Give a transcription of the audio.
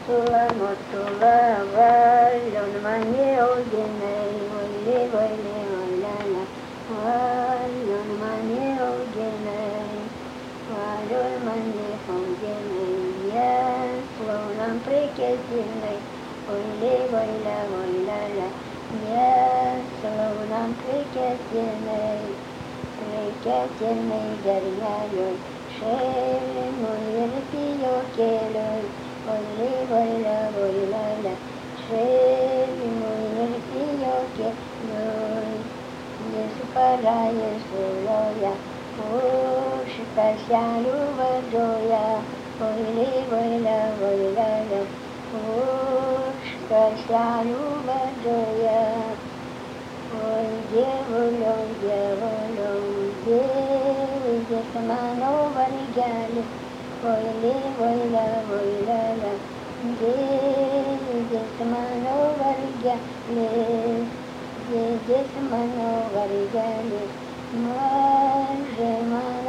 Tula motula valon mani ogenei oile oile oilala valon mani ogenei valon mani ogenei yes lonam preketinei oile oile oilala yes lonam preketinei gargaloi shele moyer piyo keloi oile oile oilala shele moyer piyo keloi yesu para yesu loya shikashalu vajoya oile oile oilala shikashalu vajoya oy diavolo diavolo Gesmano varigale oile oila oilala Gesmano varigale Gesmano varigale Marge